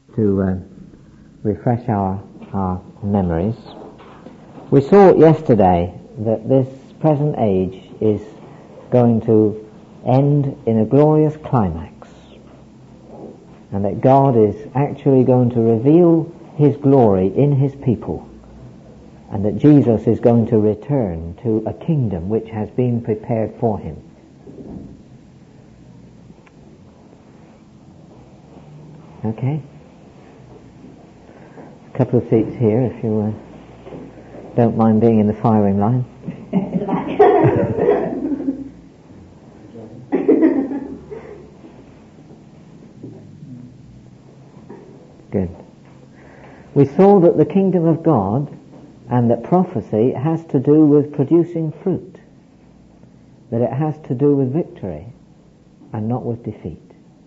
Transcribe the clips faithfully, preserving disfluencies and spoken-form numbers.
to uh, refresh our, our memories. We saw yesterday that this present age is going to end in a glorious climax, and that God is actually going to reveal His glory in His people, and that Jesus is going to return to a kingdom which has been prepared for Him. Okay? A couple of seats here if you uh, don't mind being in the firing line. In the back. Good. We saw that the kingdom of God and that prophecy has to do with producing fruit, that it has to do with victory and not with defeat.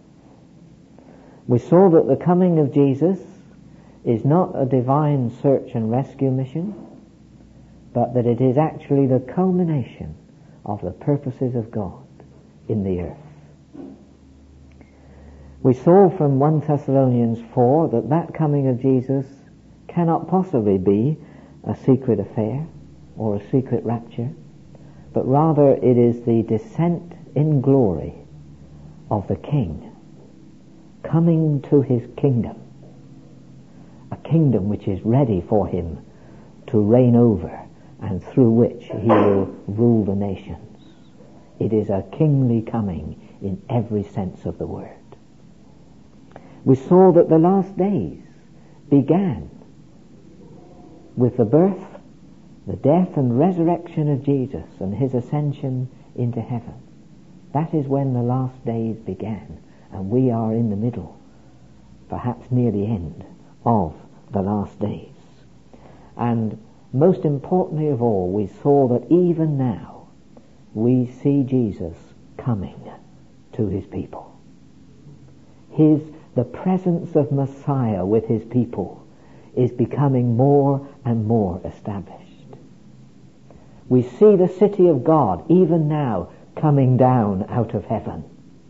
We saw that the coming of Jesus is not a divine search and rescue mission, but that it is actually the culmination of the purposes of God in the earth. We saw from First Thessalonians four that that coming of Jesus cannot possibly be a secret affair or a secret rapture, but rather it is the descent in glory of the King coming to His kingdom, a kingdom which is ready for Him to reign over and through which He will rule the nations. It is a kingly coming in every sense of the word. We saw that the last days began with the birth, the death and resurrection of Jesus and His ascension into heaven. That is when the last days began, and we are in the middle, perhaps near the end of the last days. And most importantly of all, we saw that even now we see Jesus coming to His people. His, the presence of Messiah with His people is becoming more and more established. We see the city of God even now coming down out of heaven.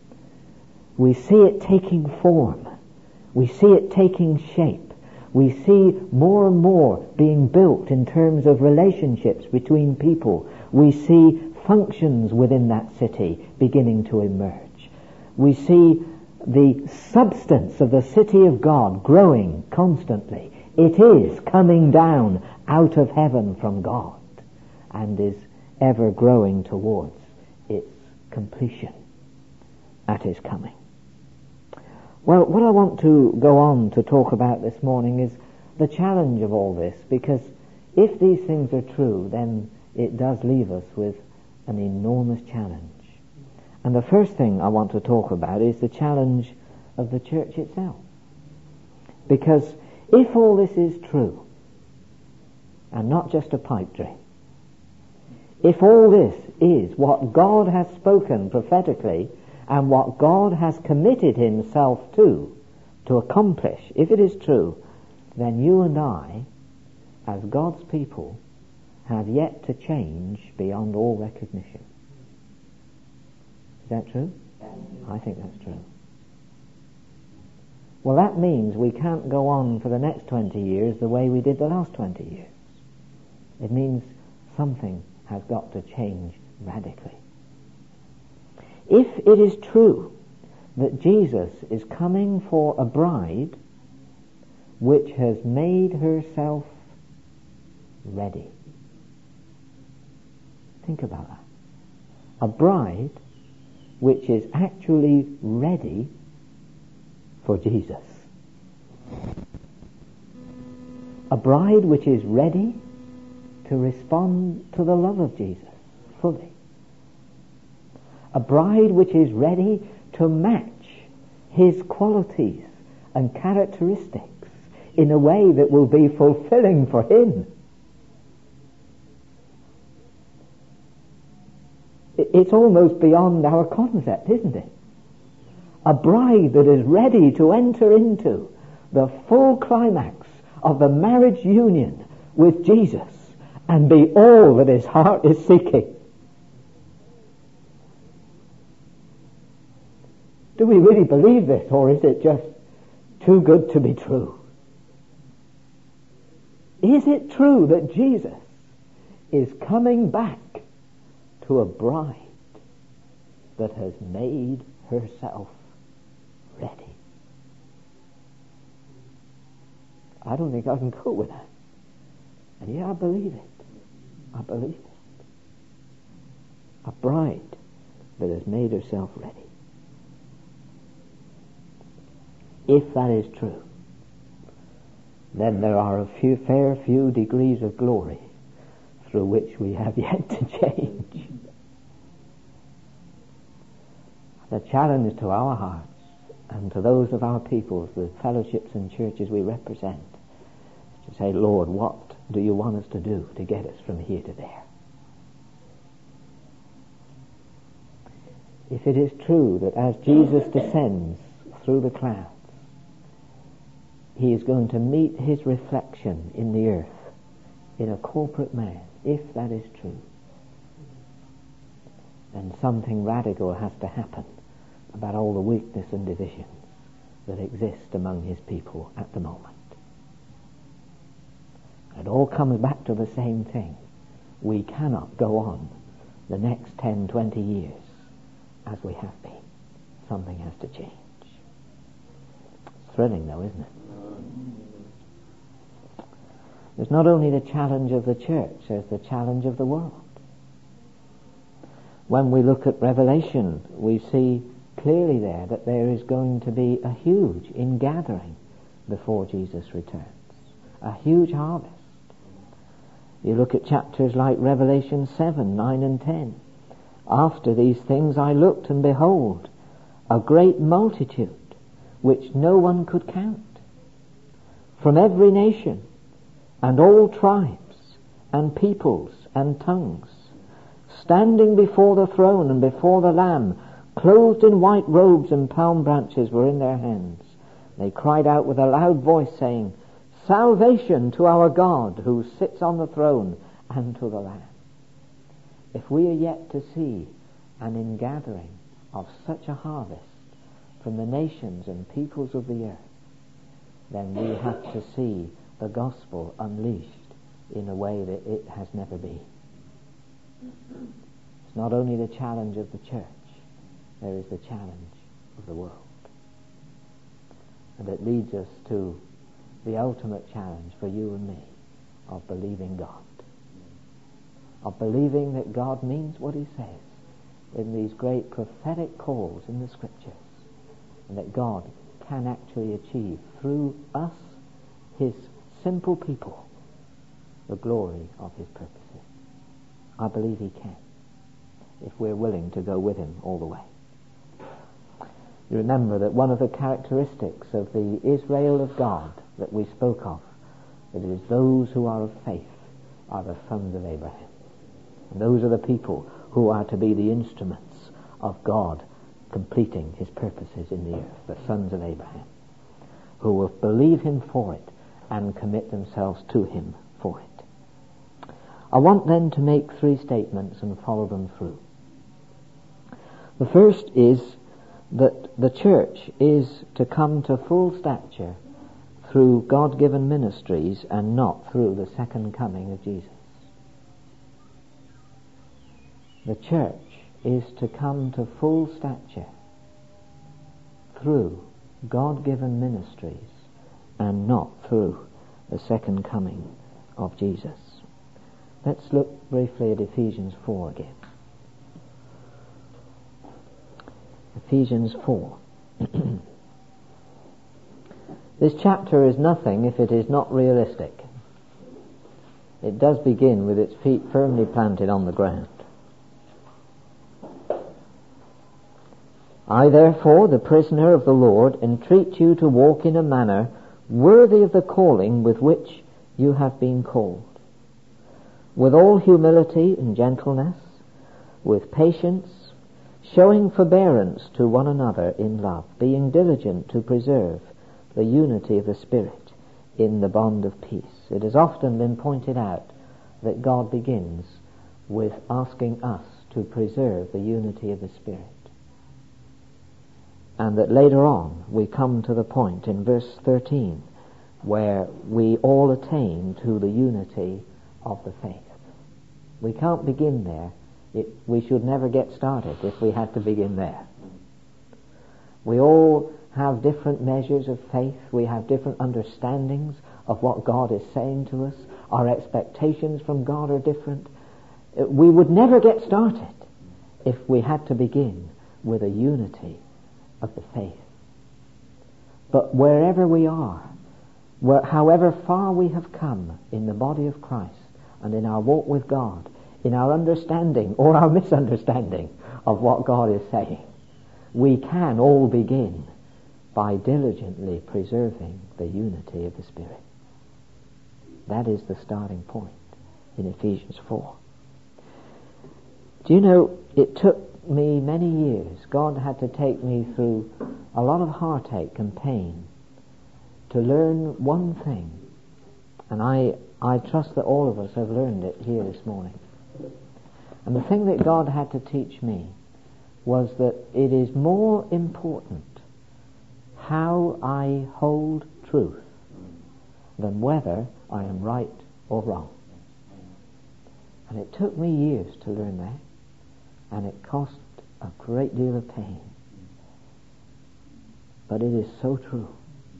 We see it taking form. We see it taking shape. We see more and more being built in terms of relationships between people. We see functions within that city beginning to emerge. We see the substance of the city of God growing constantly. It is coming down out of heaven from God and is ever growing towards its completion at His coming. Well, what I want to go on to talk about this morning is the challenge of all this, because if these things are true, then it does leave us with an enormous challenge. And the first thing I want to talk about is the challenge of the church itself. Because if all this is true, and not just a pipe dream, if all this is what God has spoken prophetically and what God has committed Himself to, to accomplish, if it is true, then you and I, as God's people, have yet to change beyond all recognition. Is that true? I think that's true. Well, that means we can't go on for the next twenty years the way we did the last twenty years. It means something has got to change radically. If it is true that Jesus is coming for a bride which has made herself ready. Think about that. A bride which is actually ready for Jesus. A bride which is ready to respond to the love of Jesus fully. A bride which is ready to match His qualities and characteristics in a way that will be fulfilling for Him. It's almost beyond our concept, isn't it? A bride that is ready to enter into the full climax of the marriage union with Jesus and be all that His heart is seeking. Do we really believe this, or is it just Too good to be true. Is it true that Jesus is coming back to a bride that has made herself ready? I don't think I can go with that. And yet I believe it. I believe it. A bride that has made herself ready. If that is true, then there are a few, fair few degrees of glory through which we have yet to change. The challenge to our hearts and to those of our peoples, the fellowships and churches we represent, is to say, Lord, what do you want us to do to get us from here to there? If it is true that as Jesus descends through the clouds, he is going to meet his reflection in the earth in a corporate man, if that is true, then something radical has to happen about all the weakness and divisions that exist among his people at the moment. It all comes back to the same thing. We cannot go on the next ten, twenty years as we have been. Something has to change. It's thrilling though, isn't it? There's not only the challenge of the church, there's the challenge of the world. When we look at Revelation, we see clearly there that there is going to be a huge ingathering before Jesus returns. A huge harvest. You look at chapters like Revelation seven, nine and ten. After these things I looked, and behold, a great multitude, which no one could count, from every nation, and all tribes, and peoples, and tongues, standing before the throne and before the Lamb, clothed in white robes, and palm branches were in their hands. They cried out with a loud voice, saying, Salvation to our God, who sits on the throne, and to the Lamb. If we are yet to see an ingathering of such a harvest from the nations and peoples of the earth, then we have to see the gospel unleashed in a way that it has never been. It's not only the challenge of the church, there is the challenge of the world. And it leads us to the ultimate challenge for you and me of believing God. Of believing that God means what he says in these great prophetic calls in the scriptures, and that God can actually achieve through us, his simple people, the glory of his purposes. I believe he can, if we're willing to go with him all the way. You remember that one of the characteristics of the Israel of God that we spoke of, that it is those who are of faith are the sons of Abraham. And those are the people who are to be the instruments of God completing his purposes in the earth, the sons of Abraham, who will believe him for it and commit themselves to him for it. I want then to make three statements and follow them through. The first is that the church is to come to full stature through God-given ministries and not through the second coming of Jesus. The church is to come to full stature through God-given ministries and not through the second coming of Jesus. Let's look briefly at Ephesians four again. Ephesians four. This chapter is nothing if it is not realistic. It does begin with its feet firmly planted on the ground. I therefore, the prisoner of the Lord, entreat you to walk in a manner worthy of the calling with which you have been called, with all humility and gentleness, with patience, showing forbearance to one another in love, being diligent to preserve the unity of the Spirit in the bond of peace. It has often been pointed out that God begins with asking us to preserve the unity of the Spirit. and that later on we come to the point in verse thirteen where we all attain to the unity of the faith. We can't begin there. It, we should never get started if we had to begin there. We all have different measures of faith. We have different understandings of what God is saying to us. Our expectations from God are different. We would never get started if we had to begin with a unity of the faith. But wherever we are, where, however far we have come in the body of Christ and in our walk with God, in our understanding or our misunderstanding of what God is saying, we can all begin by diligently preserving the unity of the Spirit. That is the starting point in Ephesians four. Do you know, it took me many years. God had to take me through a lot of heartache and pain to learn one thing. And I, I trust that all of us have learned it here this morning. And the thing that God had to teach me was that it is more important how I hold truth than whether I am right or wrong. And it took me years to learn that, and it cost a great deal of pain. But it is so true.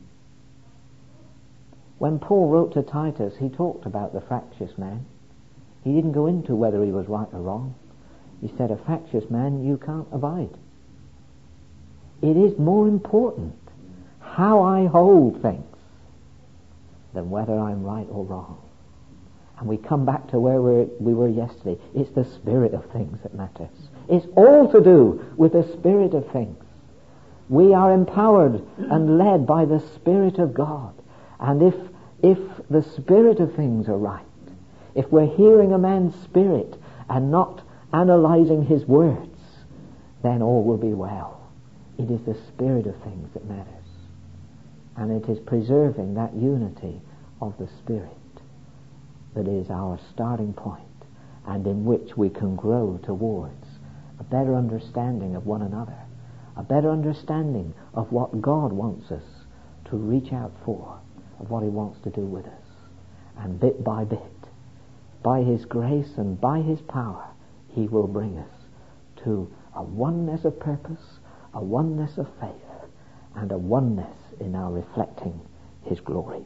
When Paul wrote to Titus, he talked about the fractious man. He didn't go into whether he was right or wrong. He said, a fractious man you can't abide. It is more important how I hold things than whether I'm right or wrong. And we come back to where we're, we were yesterday. It's the spirit of things that matters. It's all to do with the spirit of things. We are empowered and led by the Spirit of God. And if if the spirit of things are right, if we're hearing a man's spirit and not analyzing his words, then all will be well. It is the spirit of things that matters. And it is preserving that unity of the Spirit that is our starting point, and in which we can grow towards a better understanding of one another, a better understanding of what God wants us to reach out for, of what He wants to do with us. And bit by bit, by His grace and by His power, He will bring us to a oneness of purpose, a oneness of faith, and a oneness in our reflecting His glory.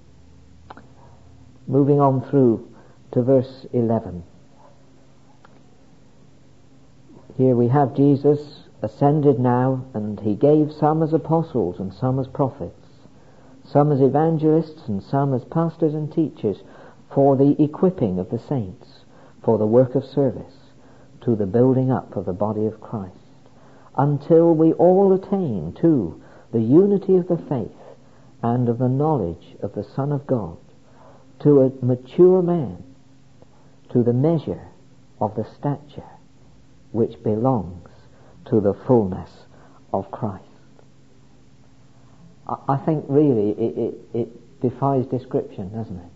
Moving on through to verse eleven. Here we have Jesus ascended now, and He gave some as apostles and some as prophets, some as evangelists and some as pastors and teachers, for the equipping of the saints, for the work of service, to the building up of the body of Christ, until we all attain to the unity of the faith and of the knowledge of the Son of God, to a mature man, to the measure of the stature which belongs to the fullness of Christ. I think really it, it, it defies description, doesn't it?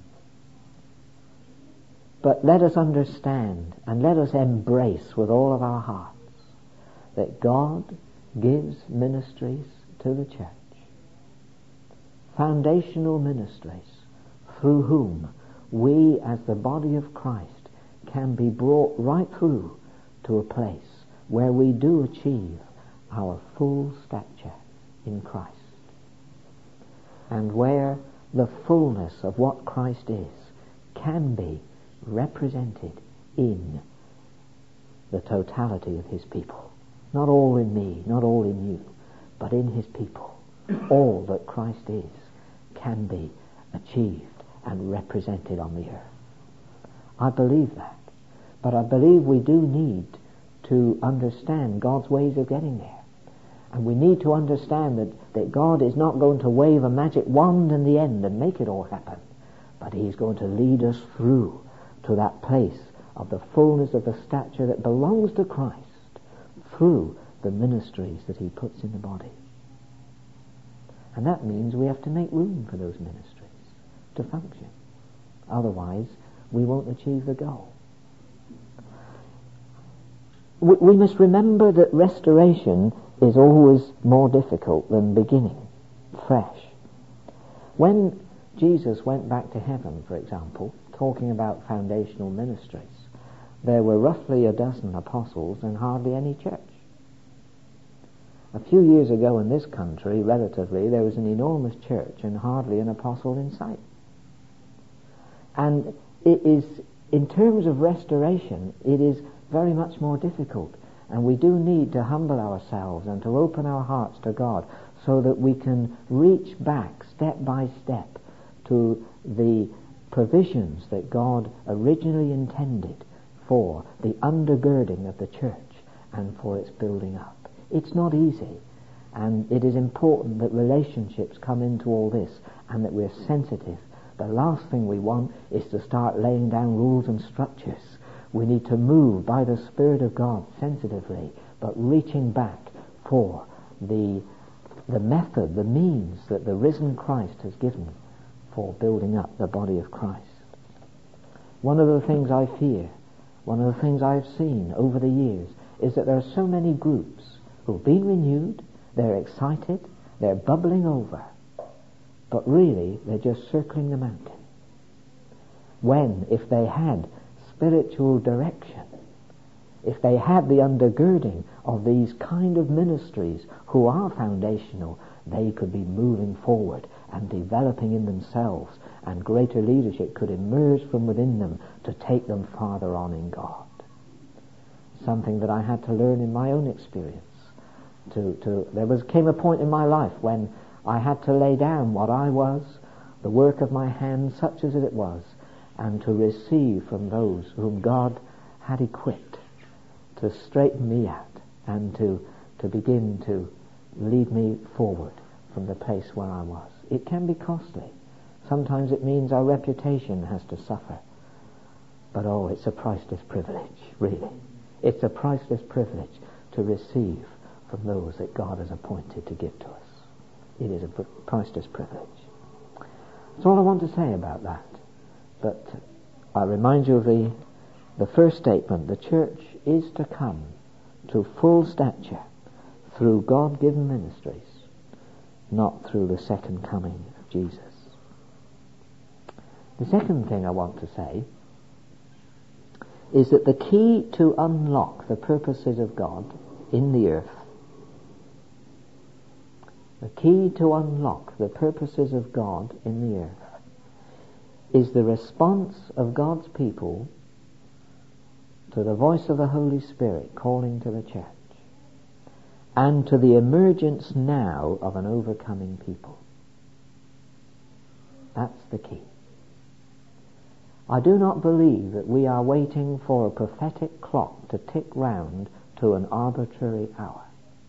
But let us understand and let us embrace with all of our hearts that God gives ministries to the church, foundational ministries, through whom we as the body of Christ can be brought right through to a place where we do achieve our full stature in Christ, and where the fullness of what Christ is can be represented in the totality of His people. Not all in me, not all in you, but in His people. All that Christ is can be achieved and represented on the earth. I believe that. But I believe we do need to understand God's ways of getting there. And we need to understand that, that God is not going to wave a magic wand in the end and make it all happen, but He's going to lead us through to that place of the fullness of the stature that belongs to Christ through the ministries that He puts in the body. And that means we have to make room for those ministries to function. Otherwise, we won't achieve the goal. We, we must remember that restoration is always more difficult than beginning fresh. When Jesus went back to heaven, for example, talking about foundational ministries, there were roughly a dozen apostles and hardly any church. A few years ago in this country, relatively, there was an enormous church and hardly an apostle in sight. And it is, in terms of restoration, it is very much more difficult. And we do need to humble ourselves and to open our hearts to God so that we can reach back step by step to the provisions that God originally intended for the undergirding of the church and for its building up. It's not easy, and it is important that relationships come into all this and that we're sensitive. The last thing we want is to start laying down rules and structures. We need to move by the Spirit of God sensitively, but reaching back for the the method, the means that the risen Christ has given for building up the body of Christ. One of the things I fear, one of the things I've seen over the years, is that there are so many groups who've been renewed, they're excited, they're bubbling over, but really they're just circling the mountain. When, if they had spiritual direction, if they had the undergirding of these kind of ministries who are foundational, they could be moving forward and developing in themselves, and greater leadership could emerge from within them to take them farther on in God. Something that I had to learn in my own experience. To, to, there was came a point in my life when I had to lay down what I was, the work of my hands, such as it was, and to receive from those whom God had equipped to straighten me out and to, to begin to lead me forward from the place where I was. It can be costly. Sometimes it means our reputation has to suffer. But oh, it's a priceless privilege, really. It's a priceless privilege to receive from those that God has appointed to give to us. It is a priceless privilege. That's all I want to say about that. But I remind you of the, the first statement. The church is to come to full stature through God-given ministries, not through the second coming of Jesus. The second thing I want to say is that the key to unlock the purposes of God in the earth, the key to unlock the purposes of God in the earth, is the response of God's people to the voice of the Holy Spirit calling to the church, and to the emergence now of an overcoming people. That's the key. I do not believe that we are waiting for a prophetic clock to tick round to an arbitrary hour.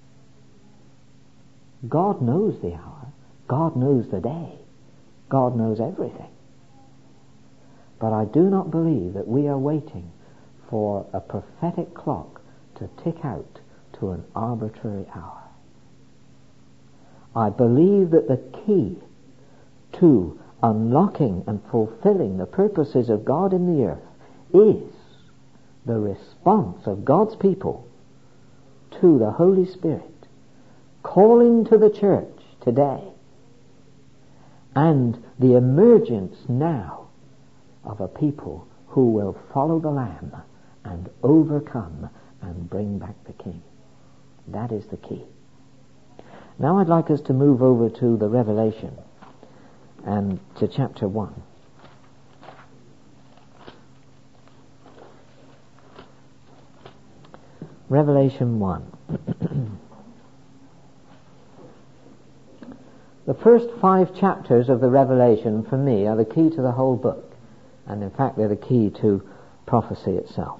God knows the hour. God knows the day. God knows everything. But I do not believe that we are waiting for a prophetic clock to tick out to an arbitrary hour. I believe that the key to unlocking and fulfilling the purposes of God in the earth is the response of God's people to the Holy Spirit calling to the church today, and the emergence now of a people who will follow the Lamb and overcome and bring back the King. That is the key. Now I'd like us to move over to the Revelation and to chapter one. Revelation one. The first five chapters of the Revelation, for me, are the key to the whole book. And in fact, they're the key to prophecy itself.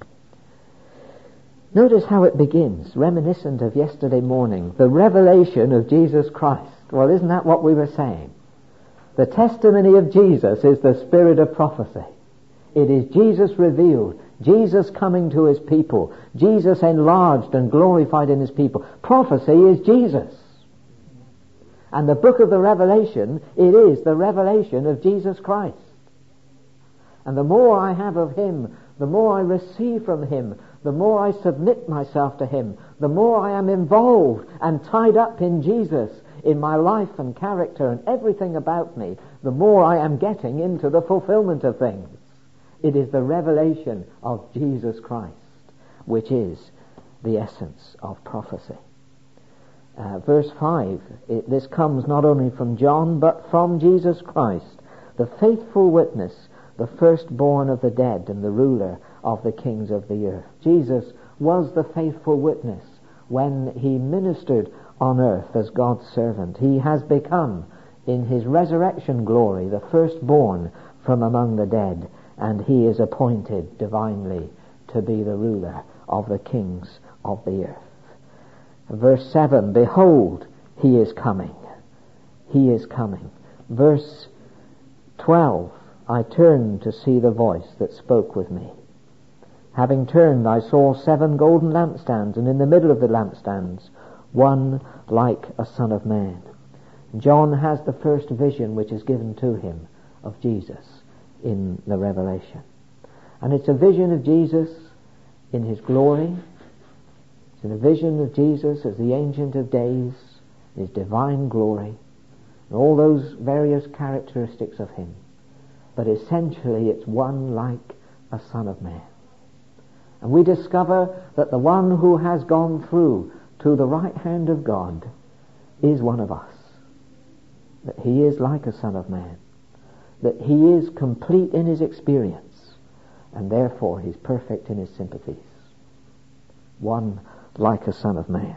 Notice how it begins, reminiscent of yesterday morning. The revelation of Jesus Christ. Well, isn't that what we were saying? The testimony of Jesus is the spirit of prophecy. It is Jesus revealed, Jesus coming to his people, Jesus enlarged and glorified in his people. Prophecy is Jesus. And the book of the Revelation, it is the revelation of Jesus Christ. And the more I have of him, the more I receive from him, the more I submit myself to him, the more I am involved and tied up in Jesus, in my life and character and everything about me, the more I am getting into the fulfillment of things. It is the revelation of Jesus Christ, which is the essence of prophecy. Uh, verse five, it, this comes not only from John, but from Jesus Christ, the faithful witness, the firstborn of the dead and the ruler of the kings of the earth. Jesus was the faithful witness when he ministered on earth as God's servant. He has become, in his resurrection glory, the firstborn from among the dead, and he is appointed divinely to be the ruler of the kings of the earth. Verse seven, behold, he is coming. He is coming. Verse twelve, I turned to see the voice that spoke with me. Having turned, I saw seven golden lampstands, and in the middle of the lampstands, one like a son of man. John has the first vision which is given to him of Jesus in the Revelation. And it's a vision of Jesus in his glory. It's a vision of Jesus as the Ancient of Days, his divine glory, and all those various characteristics of him. But essentially it's one like a son of man. And we discover that the one who has gone through to the right hand of God is one of us. That he is like a son of man. That he is complete in his experience, and therefore he's perfect in his sympathies. One like a son of man.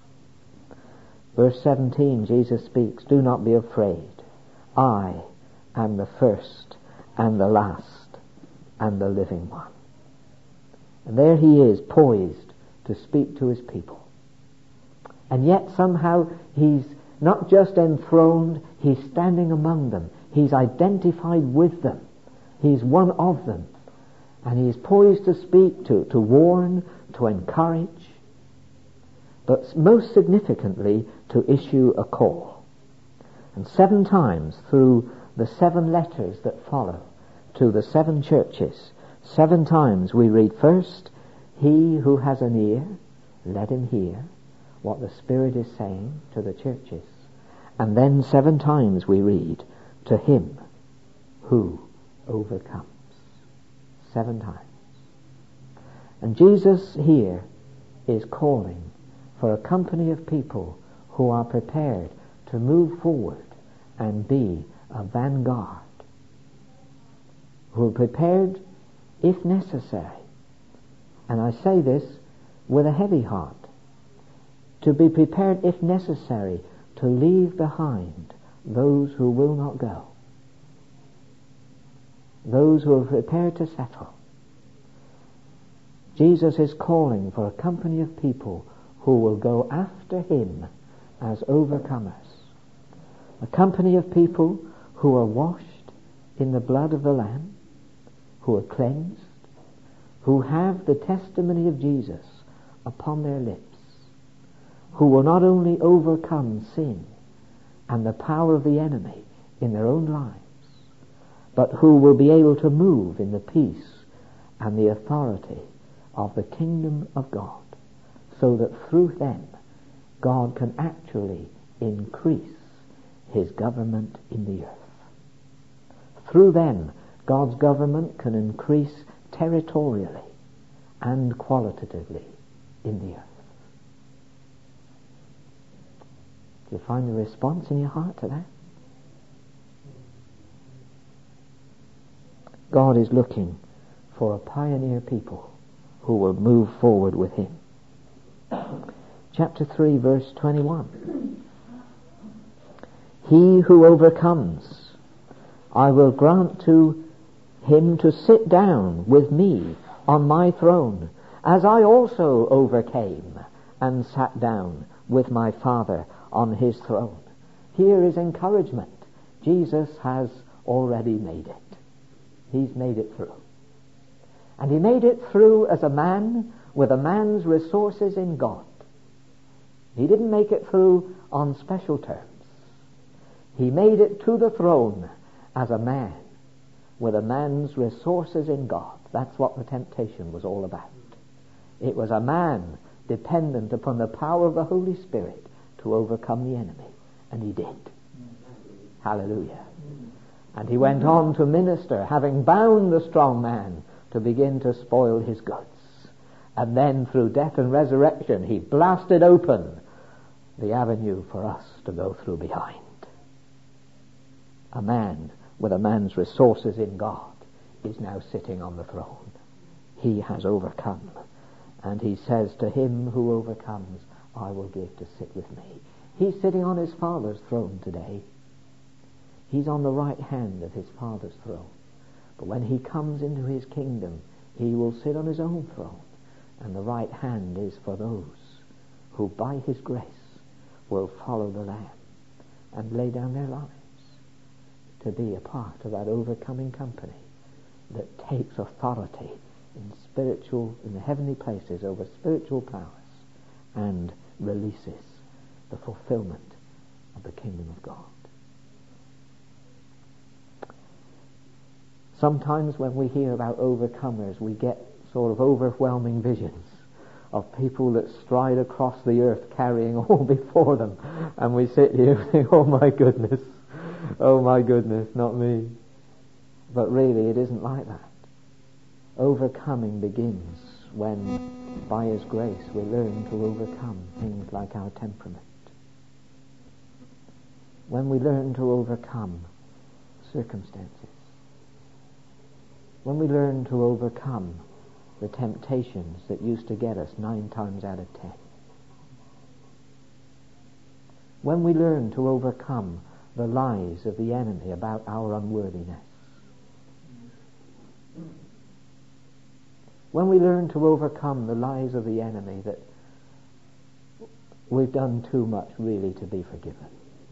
Verse seventeen, Jesus speaks, do not be afraid. I am the first and the last and the living one. And there he is, poised to speak to his people. And yet somehow he's not just enthroned, he's standing among them. He's identified with them. He's one of them. And he is poised to speak, to, to warn, to encourage, but most significantly to issue a call. And seven times through the seven letters that follow to the seven churches, seven times we read first, he who has an ear, let him hear what the Spirit is saying to the churches. And then seven times we read, to him who overcomes. Seven times. And Jesus here is calling for a company of people who are prepared to move forward and be a vanguard, who are prepared if necessary, and I say this with a heavy heart, to be prepared if necessary to leave behind those who will not go, those who are prepared to settle. Jesus is calling for a company of people who will go after him as overcomers, a company of people who are washed in the blood of the Lamb, who are cleansed, who have the testimony of Jesus upon their lips, who will not only overcome sin and the power of the enemy in their own lives, but who will be able to move in the peace and the authority of the kingdom of God, so that through them God can actually increase his government in the earth. Through them God's government can increase territorially and qualitatively in the earth. Do you find the response in your heart to that? God is looking for a pioneer people who will move forward with him. Chapter three, verse twenty-one. He who overcomes, I will grant to him to sit down with me on my throne, as I also overcame and sat down with my Father on his throne. Here is encouragement. Jesus has already made it. He's made it through. And he made it through as a man with a man's resources in God. He didn't make it through on special terms. He made it to the throne as a man with a man's resources in God. That's what the temptation was all about. It was a man dependent upon the power of the Holy Spirit to overcome the enemy. And he did. Hallelujah. And he went on to minister, having bound the strong man, to begin to spoil his goods. And then through death and resurrection, he blasted open the avenue for us to go through behind. A man with a man's resources in God is now sitting on the throne. He has overcome. And he says, to him who overcomes, I will give to sit with me. He's sitting on his Father's throne today. He's on the right hand of his Father's throne. But when he comes into his kingdom, he will sit on his own throne. And the right hand is for those who by his grace will follow the Lamb and lay down their lives to be a part of that overcoming company that takes authority in spiritual, in the heavenly places over spiritual powers and releases the fulfillment of the kingdom of God. Sometimes when we hear about overcomers, we get sort of overwhelming visions of people that stride across the earth carrying all before them, and we sit here and think, oh my goodness, oh my goodness, not me. But really it isn't like that. Overcoming begins when, by his grace, we learn to overcome things like our temperament. When we learn to overcome circumstances. When we learn to overcome the temptations that used to get us nine times out of ten. When we learn to overcome the lies of the enemy about our unworthiness. When we learn to overcome the lies of the enemy that we've done too much really to be forgiven.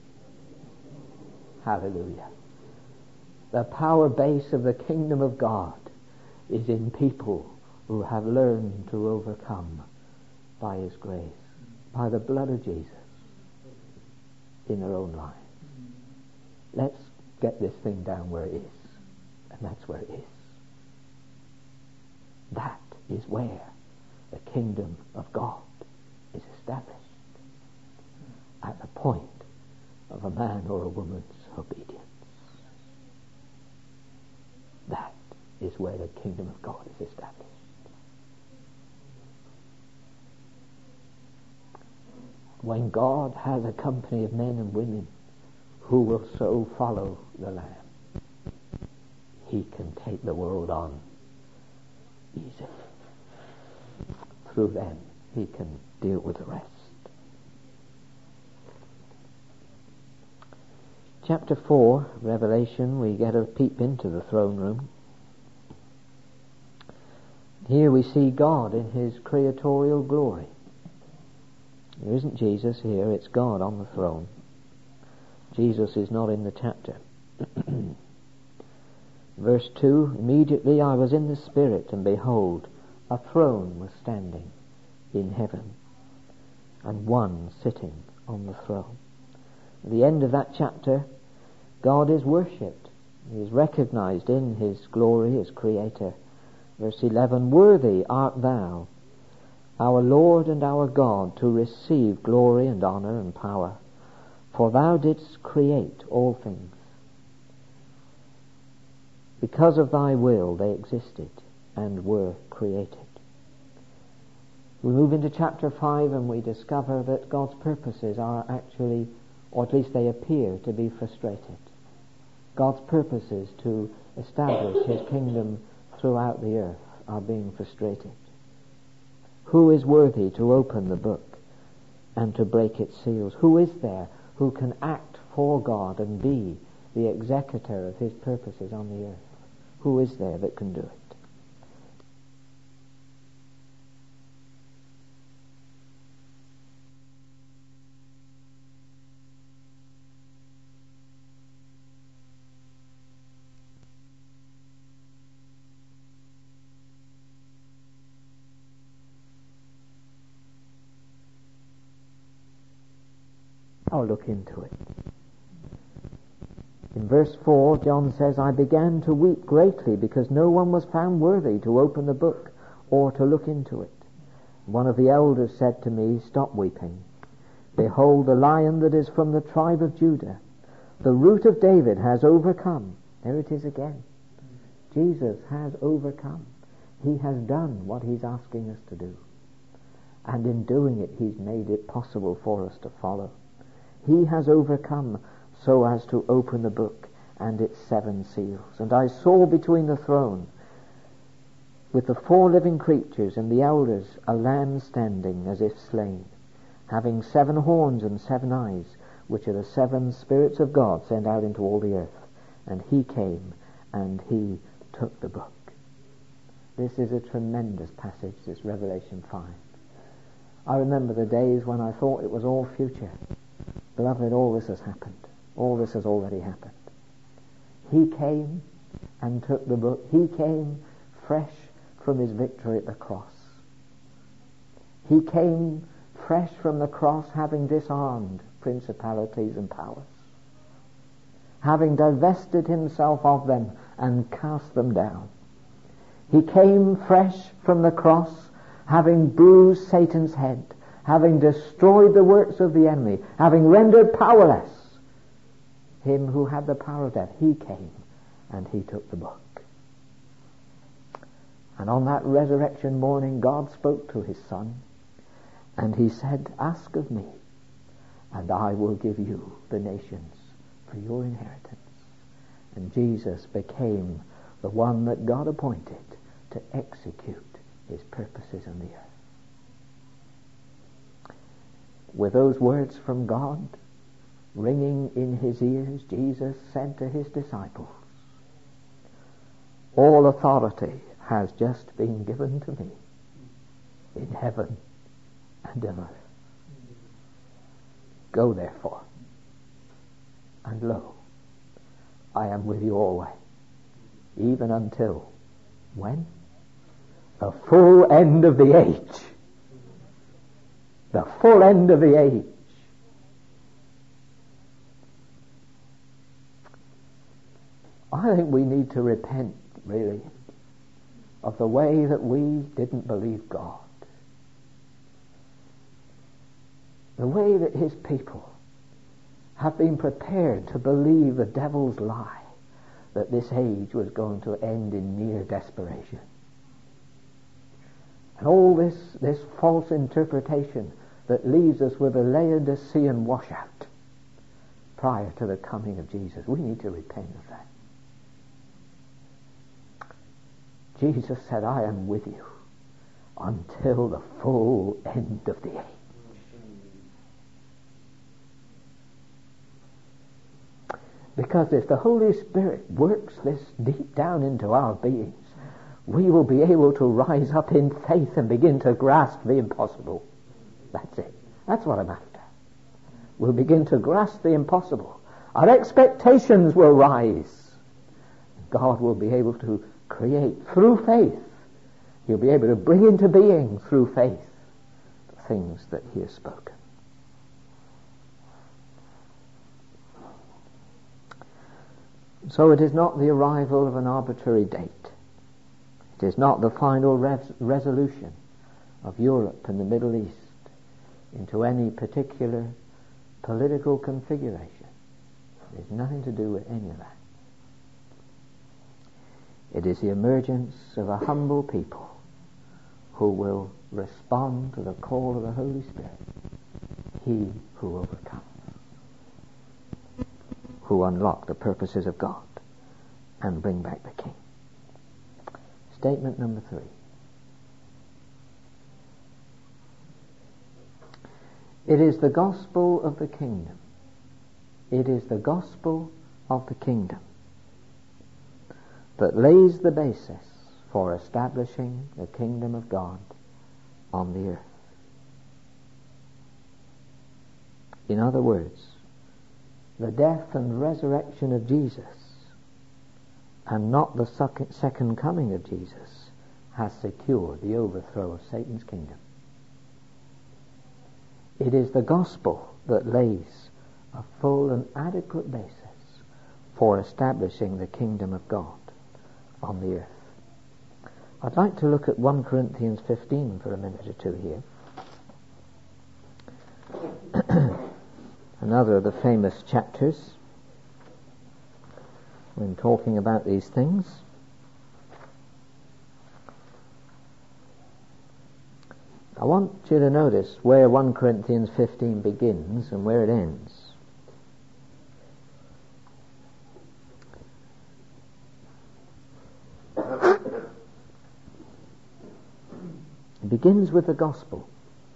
Hallelujah. The power base of the kingdom of God is in people who have learned to overcome by his grace, by the blood of Jesus in their own lives. Let's get this thing down where it is. And that's where it is. That is where the kingdom of God is established. At the point of a man or a woman's obedience. That is where the kingdom of God is established. When God has a company of men and women who will so follow the Lamb, he can take the world on easily. Through them, he can deal with the rest. Chapter four, Revelation, we get a peep into the throne room. Here we see God in his creatorial glory. There isn't Jesus here, it's God on the throne. Jesus is not in the chapter. Verse two, immediately I was in the Spirit, and behold, a throne was standing in heaven, and one sitting on the throne. At the end of that chapter, God is worshipped. He is recognized in his glory as Creator. Verse eleven, worthy art thou, our Lord and our God, to receive glory and honor and power, for thou didst create all things. Because of thy will they existed and were created. We move into chapter five and we discover that God's purposes are actually, or at least they appear to be frustrated. God's purposes to establish his kingdom throughout the earth are being frustrated. Who is worthy to open the book and to break its seals? Who is there who can act for God and be the executor of his purposes on the earth? Who is there that can do it? I'll look into it. In verse four, John says, I began to weep greatly because no one was found worthy to open the book or to look into it. One of the elders said to me, stop weeping. Behold, the Lion that is from the tribe of Judah, the Root of David, has overcome. There it is again. Jesus has overcome. He has done what he's asking us to do. And in doing it, he's made it possible for us to follow. He has overcome so as to open the book and its seven seals. And I saw between the throne, with the four living creatures and the elders, a lamb standing as if slain, having seven horns and seven eyes, which are the seven spirits of God sent out into all the earth. And he came and he took the book. This is a tremendous passage, this Revelation five. I remember the days when I thought it was all future. Beloved, all this has happened. All this has already happened. He came and took the book. He came fresh from his victory at the cross. He came fresh from the cross, having disarmed principalities and powers, having divested himself of them and cast them down. He came fresh from the cross, having bruised Satan's head, having destroyed the works of the enemy, having rendered powerless him who had the power of death. He came and he took the book. And on that resurrection morning, God spoke to his Son, and he said, ask of me, and I will give you the nations for your inheritance. And Jesus became the one that God appointed to execute his purposes on the earth. With those words from God ringing in his ears, Jesus said to his disciples, all authority has just been given to me in heaven and on earth. Go therefore, and lo, I am with you always, even until when? The full end of the age. The full end of the age. I think we need to repent, really, of the way that we didn't believe God. The way that his people have been prepared to believe the devil's lie that this age was going to end in near desperation. And all this, this false interpretation that leaves us with a Laodicean washout prior to the coming of Jesus. We need to repent of that. Jesus said, I am with you until the full end of the age. Because if the Holy Spirit works this deep down into our beings, we will be able to rise up in faith and begin to grasp the impossible. That's it. That's what I'm after. We'll begin to grasp the impossible. Our expectations will rise. God will be able to create through faith. He'll be able to bring into being through faith the things that he has spoken. So it is not the arrival of an arbitrary date. It is not the final res- resolution of Europe and the Middle East into any particular political configuration. It has nothing to do with any of that. It is the emergence of a humble people who will respond to the call of the Holy Spirit. He who overcomes, who unlock the purposes of God and bring back the King. Statement number three. It is the gospel of the kingdom. It is the gospel of the kingdom that lays the basis for establishing the kingdom of God on the earth. In other words, the death and resurrection of Jesus, and not the second coming of Jesus, has secured the overthrow of Satan's kingdom. It is the gospel that lays a full and adequate basis for establishing the kingdom of God on the earth. I'd like to look at First Corinthians fifteen for a minute or two here. Another of the famous chapters when talking about these things. I want you to notice where First Corinthians fifteen begins and where it ends. It begins with the gospel.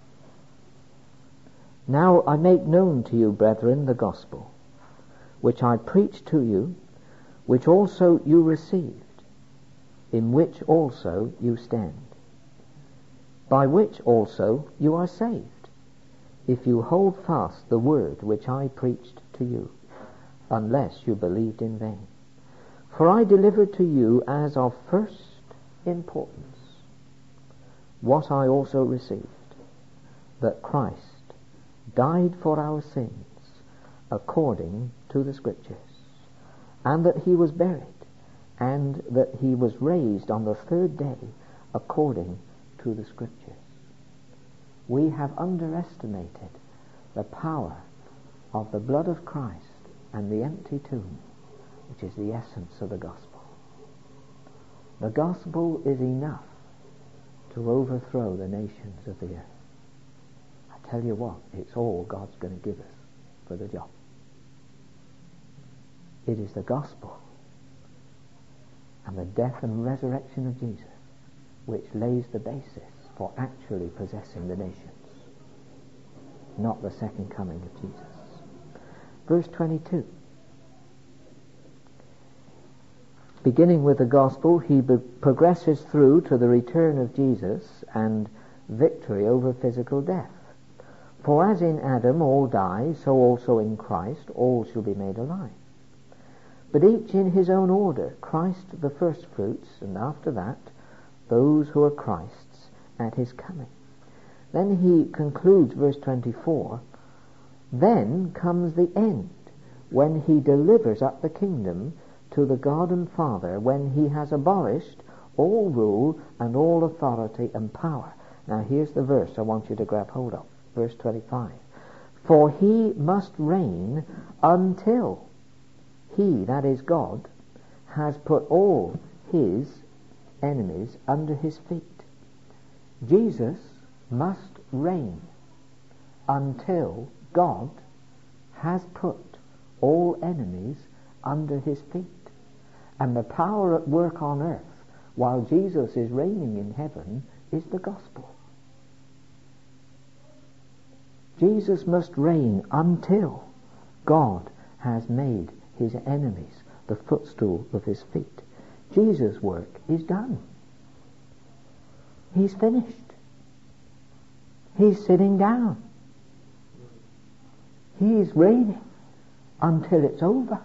Now I make known to you, brethren, the gospel, which I preached to you, which also you received, in which also you stand, by which also you are saved, if you hold fast the word which I preached to you, unless you believed in vain. For I delivered to you as of first importance what I also received, that Christ died for our sins according to the Scriptures, and that he was buried, and that he was raised on the third day according to the Scriptures. We have underestimated the power of the blood of Christ and the empty tomb, which is the essence of the gospel. The gospel is enough to overthrow the nations of the earth. I tell you what, it's all God's going to give us for the job. It is the gospel and the death and resurrection of Jesus which lays the basis for actually possessing the nations, not the second coming of Jesus. Verse twenty-two. Beginning with the gospel, he be- progresses through to the return of Jesus and victory over physical death. For as in Adam all die, so also in Christ all shall be made alive. But each in his own order, Christ the firstfruits, and after that, those who are Christ's at his coming. Then he concludes verse twenty-four, then comes the end, when he delivers up the kingdom to the God and Father, when he has abolished all rule and all authority and power. Now here's the verse I want you to grab hold of. Verse twenty-five. For he must reign until he, that is God, has put all his enemies under his feet. Jesus must reign until God has put all enemies under his feet. And the power at work on earth while Jesus is reigning in heaven is the gospel. Jesus must reign until God has made his enemies the footstool of his feet. Jesus' work is done. He's finished. He's sitting down. He's reigning until it's over.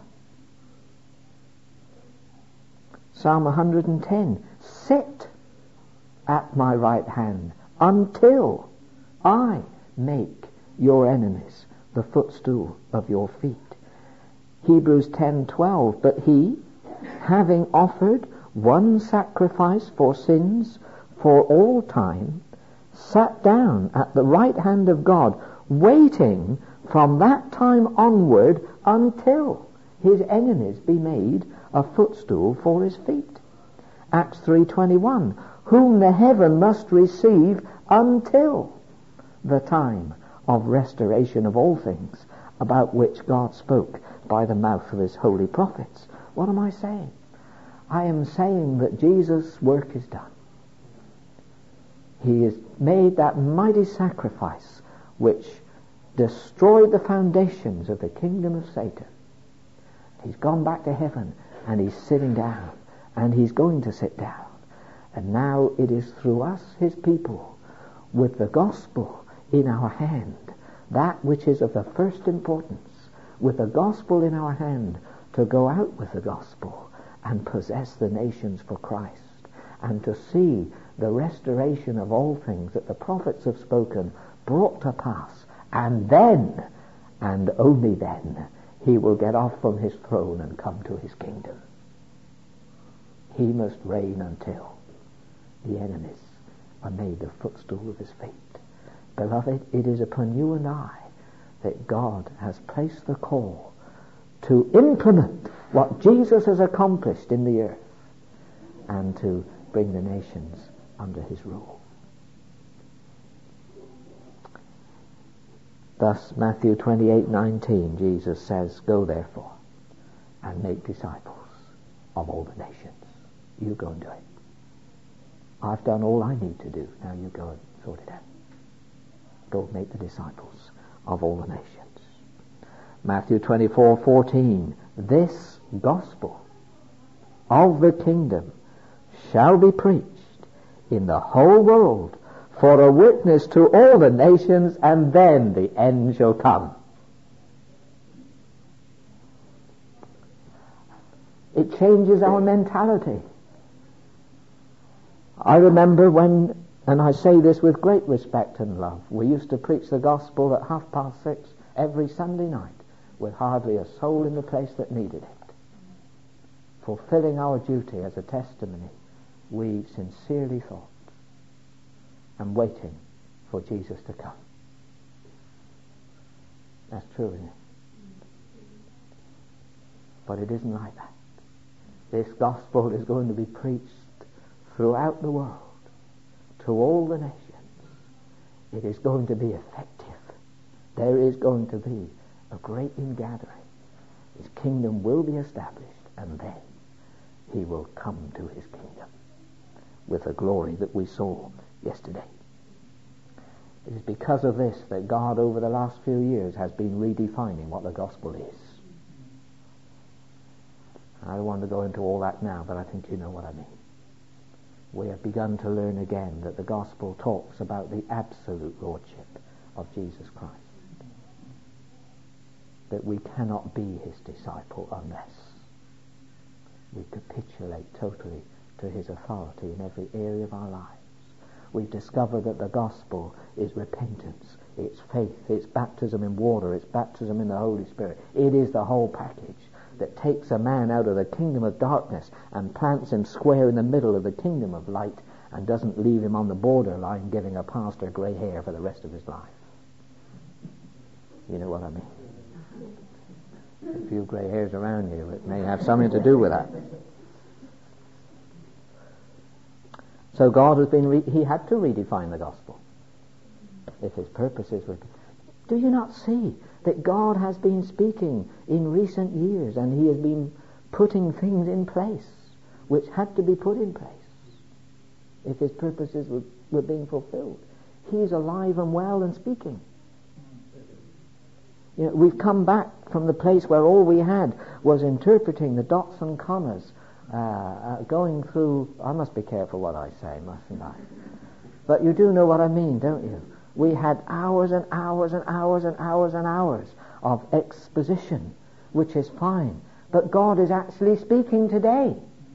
Psalm one hundred ten, sit at my right hand until I make your enemies the footstool of your feet. Hebrews ten twelve, but he, having offered one sacrifice for sins for all time, sat down at the right hand of God, waiting from that time onward until his enemies be made a footstool for his feet. Acts three twenty-one, whom the heaven must receive until the time of restoration of all things, about which God spoke by the mouth of his holy prophets. What am I saying? I am saying that Jesus' work is done. He has made that mighty sacrifice which destroyed the foundations of the kingdom of Satan. He's gone back to heaven and he's sitting down, and he's going to sit down. And now it is through us, his people, with the gospel in our hand, that which is of the first importance, with the gospel in our hand, to go out with the gospel and possess the nations for Christ, and to see the restoration of all things that the prophets have spoken brought to pass. And then, and only then, he will get off from his throne and come to his kingdom. He must reign until the enemies are made the footstool of his feet. Beloved, it is upon you and I that God has placed the call to implement what Jesus has accomplished in the earth and to bring the nations under his rule. Thus, Matthew twenty-eight nineteen, Jesus says, "Go therefore and make disciples of all the nations." You go and do it. I've done all I need to do. Now you go and sort it out. Go make the disciples of all the nations. Matthew twenty-four fourteen, "This gospel of the kingdom shall be preached in the whole world for a witness to all the nations, and then the end shall come." It changes our mentality. I remember when, and I say this with great respect and love, we used to preach the gospel at half past six every Sunday night with hardly a soul in the place that needed it. Fulfilling our duty as a testimony, we sincerely thought, and waiting for Jesus to come. That's true, isn't it? But it isn't like that. This gospel is going to be preached throughout the world, to all the nations. It is going to be effective. There is going to be a great ingathering. His kingdom will be established, and then he will come to his kingdom with the glory that we saw yesterday. It is because of this that God over the last few years has been redefining what the gospel is. I don't want to go into all that now, but I think you know what I mean. We have begun to learn again that the gospel talks about the absolute lordship of Jesus Christ. That we cannot be his disciple unless we capitulate totally to his authority in every area of our lives. We've discovered that the gospel is repentance, it's faith, it's baptism in water, it's baptism in the Holy Spirit. It is the whole package that takes a man out of the kingdom of darkness and plants him square in the middle of the kingdom of light and doesn't leave him on the borderline giving a pastor grey hair for the rest of his life. You know what I mean? A few grey hairs around you, it may have something to do with that. So God has been, re- he had to redefine the gospel if his purposes were. Do you not see that God has been speaking in recent years, and he has been putting things in place which had to be put in place if his purposes were, were being fulfilled? He's alive and well and speaking. You know, we've come back from the place where all we had was interpreting the dots and commas, uh, uh, going through. I must be careful what I say, mustn't I? But you do know what I mean, don't you? We had hours and hours and hours and hours and hours of exposition, which is fine. But God is actually speaking today.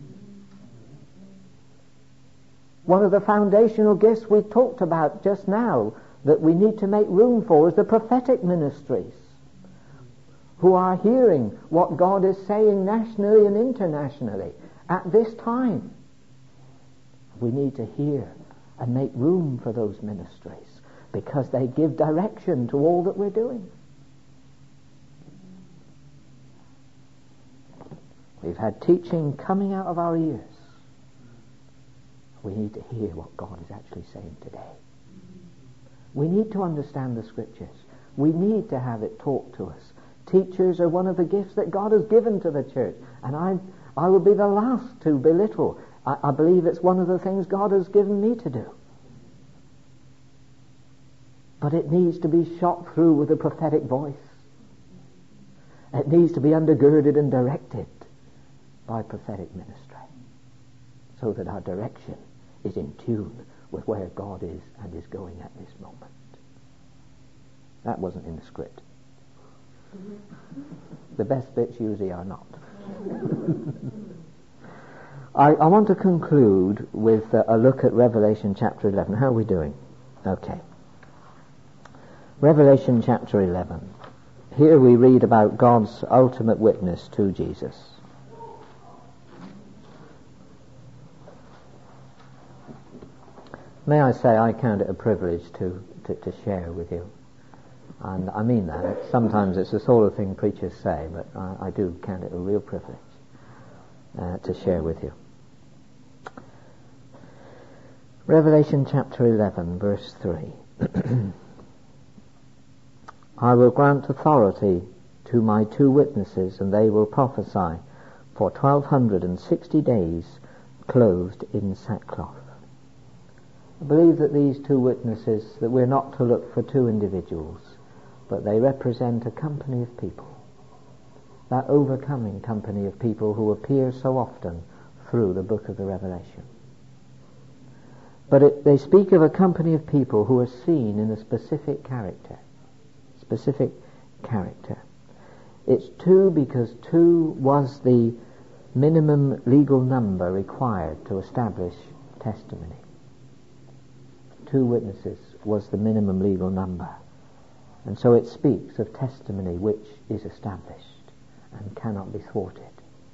One of the foundational gifts we talked about just now that we need to make room for is the prophetic ministries, who are hearing what God is saying nationally and internationally at this time. We need to hear and make room for those ministries, because they give direction to all that we're doing. We've had teaching coming out of our ears. We need to hear what God is actually saying today. We need to understand the Scriptures. We need to have it taught to us. Teachers are one of the gifts that God has given to the church, and I I will be the last to belittle. I, I believe it's one of the things God has given me to do. But it needs to be shot through with a prophetic voice. It needs to be undergirded and directed by prophetic ministry, so that our direction is in tune with where God is and is going at this moment. That wasn't in the script. The best bits usually are not. I, I want to conclude with a, a look at Revelation chapter eleven. How are we doing? Okay. Revelation chapter eleven. here we read about God's ultimate witness to Jesus. May I say, I count it a privilege to, to, to share with you. And I mean that. Sometimes it's the sort of thing preachers say, but I, I do count it a real privilege uh, to share with you. Revelation chapter eleven, verse three. I will grant authority to my two witnesses, and they will prophesy for twelve hundred and sixty days, clothed in sackcloth. I believe that these two witnesses, that we're not to look for two individuals, but they represent a company of people. That overcoming company of people who appear so often through the book of the Revelation. But it, they speak of a company of people who are seen in a specific character. Specific character. It's two because two was the minimum legal number required to establish testimony. Two witnesses was the minimum legal number. And so it speaks of testimony which is established and cannot be thwarted.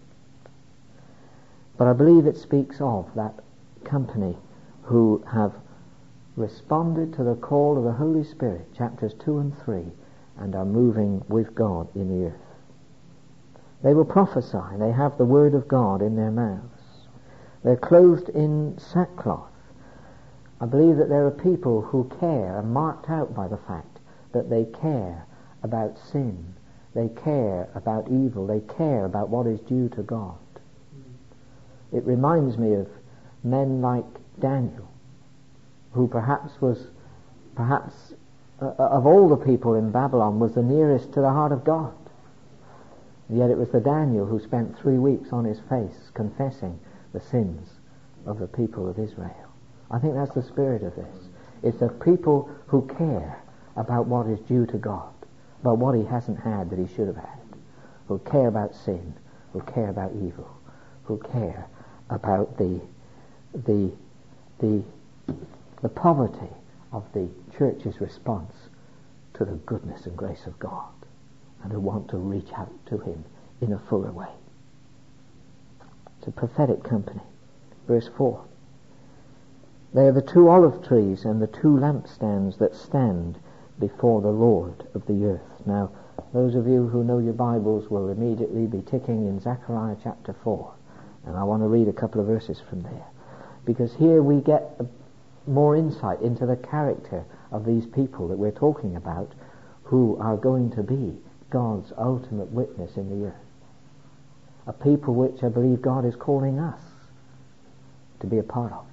But I believe it speaks of that company who have responded to the call of the Holy Spirit, chapters two and three, and are moving with God in the earth. They will prophesy. They have the word of God in their mouths. They're clothed in sackcloth. I believe that there are people who care, are marked out by the fact that they care about sin. They care about evil. They care about what is due to God. It reminds me of men like Daniel, who perhaps was, perhaps uh, of all the people in Babylon, was the nearest to the heart of God. And yet it was the Daniel who spent three weeks on his face confessing the sins of the people of Israel. I think that's the spirit of this. It's a people who care about what is due to God, about what he hasn't had that he should have had, who care about sin, who care about evil, who care about the the the the poverty of the church's response to the goodness and grace of God, and who want to reach out to him in a fuller way. It's a prophetic company. Verse four. They are the two olive trees and the two lampstands that stand before the Lord of the earth. Now, those of you who know your Bibles will immediately be ticking in Zechariah chapter four, and I want to read a couple of verses from there, because here we get a more insight into the character of these people that we're talking about, who are going to be God's ultimate witness in the earth. A people which I believe God is calling us to be a part of.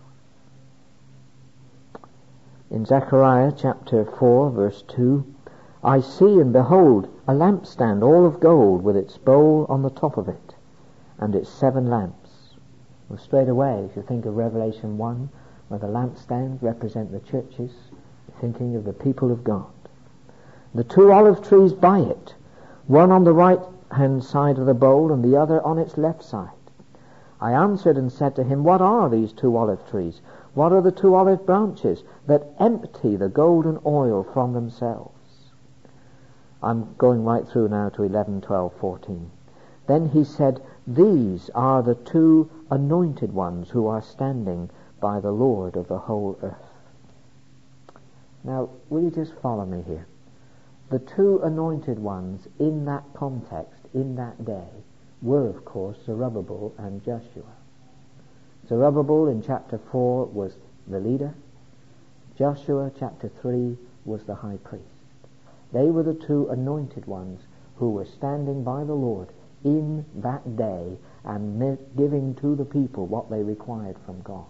In Zechariah chapter four, verse two, I see and behold a lampstand all of gold with its bowl on the top of it and its seven lamps. Well, straight away, if you think of Revelation one, where the lampstands represent the churches, thinking of the people of God. The two olive trees by it, one on the right hand side of the bowl and the other on its left side. I answered and said to him, what are these two olive trees? What are the two olive branches that empty the golden oil from themselves? I'm going right through now to eleven, twelve, fourteen. Then he said, these are the two anointed ones who are standing by the Lord of the whole earth. Now, will you just follow me here? The two anointed ones in that context, in that day, were, of course, Zerubbabel and Joshua. Zerubbabel in chapter four was the leader. Joshua, chapter three, was the high priest. They were the two anointed ones who were standing by the Lord in that day and giving to the people what they required from God.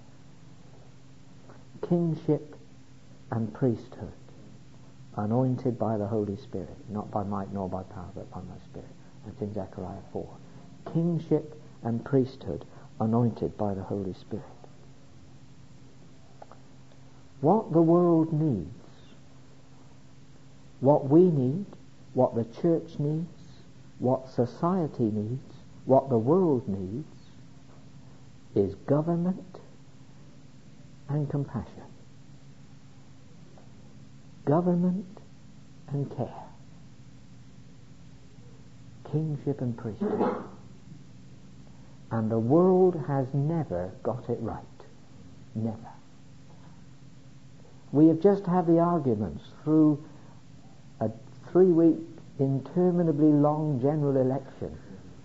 Kingship and priesthood, anointed by the Holy Spirit, not by might nor by power, but by my Spirit. That's in Zechariah four. Kingship and priesthood, anointed by the Holy Spirit. What the world needs, what we need, what the church needs, what society needs, what the world needs, is government and compassion. Government and care. kingship and priesthood. And the world has never got it right. Never. We have just had the arguments through a three-week, interminably long general election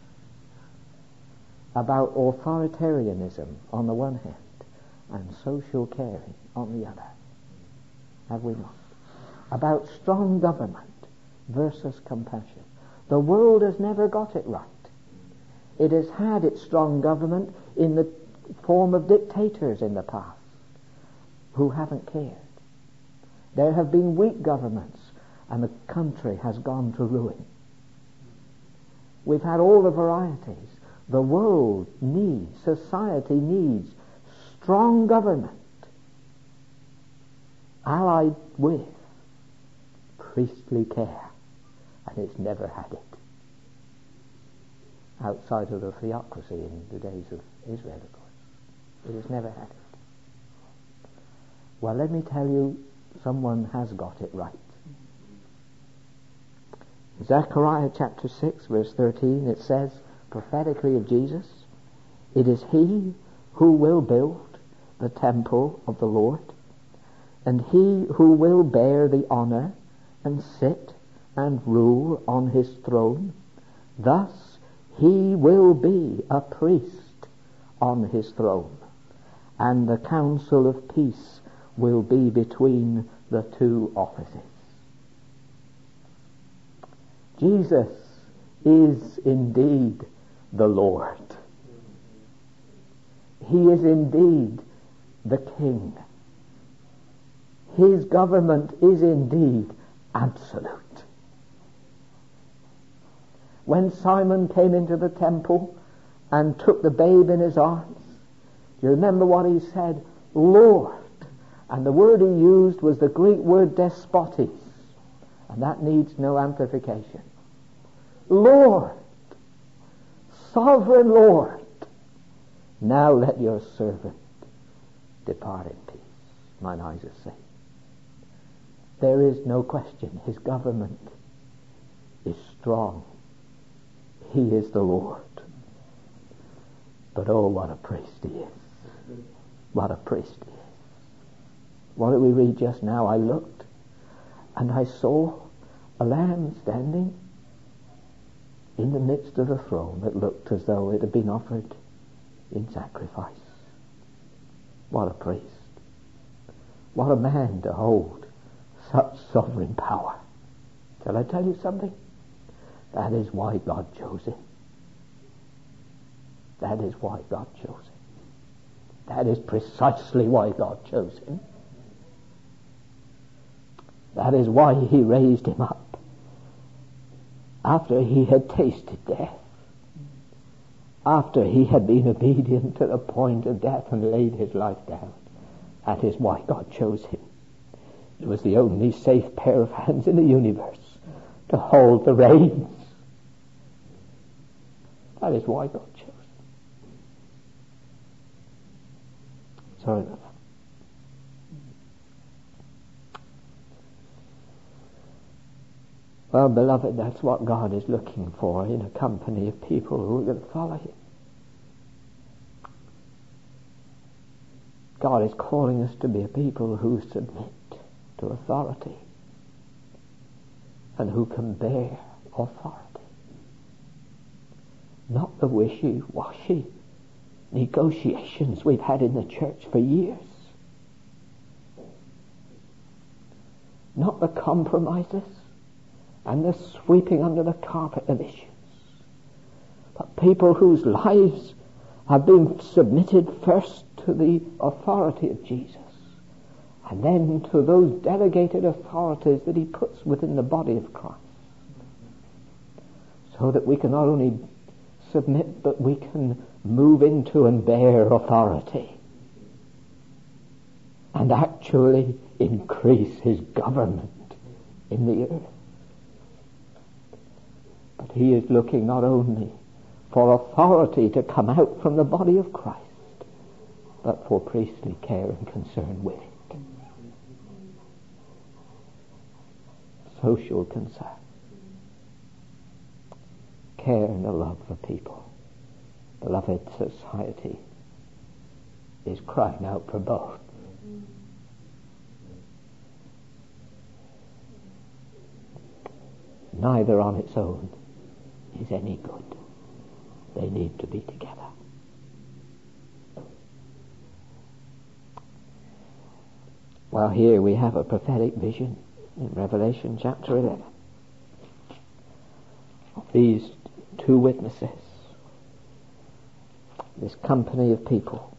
about authoritarianism on the one hand and social caring on the other. Have we not? About strong government versus compassion. The world has never got it right. It has had its strong government in the form of dictators in the past who haven't cared. There have been weak governments and the country has gone to ruin. We've had all the varieties. The world needs, society needs strong government allied with priestly care, and it's never had it. Outside of the theocracy in the days of Israel, of course. It has never had it. Well, let me tell you, someone has got it right. Zechariah chapter six, verse thirteen, it says, prophetically of Jesus, it is he who will build the temple of the Lord, and he who will bear the honor and sit and rule on his throne. Thus he will be a priest on his throne, and the council of peace will be between the two offices. Jesus is indeed the Lord. He is indeed the King. His government is indeed absolute. When Simon came into the temple and took the babe in his arms, do you remember what he said? Lord. And the word he used was the Greek word despotes, and that needs no amplification. Lord, sovereign Lord, now let your servant depart in peace. Mine eyes are seen. There is no question his government is strong. He is the Lord. But oh, what a priest he is. What a priest he is. What did we read just now? I looked and I saw a lamb standing in the midst of the throne that looked as though it had been offered in sacrifice. What a priest. What a man to hold such sovereign power. Shall I tell you something? That is why God chose him. That is why God chose him. That is precisely why God chose him. That is why he raised him up after he had tasted death, after he had been obedient to the point of death and laid his life down. That is why God chose him. It was the only safe pair of hands in the universe to hold the reins. That is why God chose him. Sorry about that. Well, beloved, that's what God is looking for in a company of people who are going to follow him. God is calling us to be a people who submit to authority and who can bear authority. Not the wishy-washy negotiations we've had in the church for years. Not the compromises and the sweeping under the carpet of issues. But people whose lives have been submitted first to the authority of Jesus, and then to those delegated authorities that he puts within the body of Christ, so that we can not only submit, but we can move into and bear authority and actually increase his government in the earth. But he is looking not only for authority to come out from the body of Christ, but for priestly care and concern with it. Social concern. care and a love for people. Beloved, society is crying out for both. Neither on its own is any good. They need to be together. Well, here we have a prophetic vision in Revelation chapter eleven. These two witnesses, this company of people,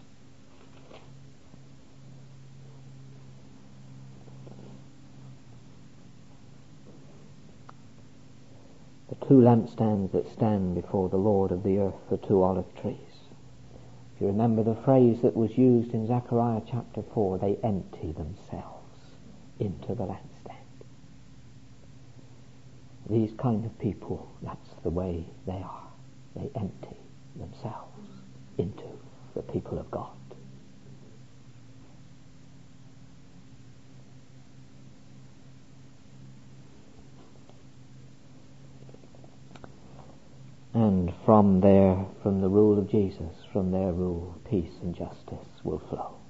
the two lampstands that stand before the Lord of the earth, the two olive trees. If you remember the phrase that was used in Zechariah chapter four, they empty themselves into the lampstand. These kind of people, that's the way they are. They empty themselves into the people of God. And from there, from the rule of Jesus, from their rule, peace and justice will flow.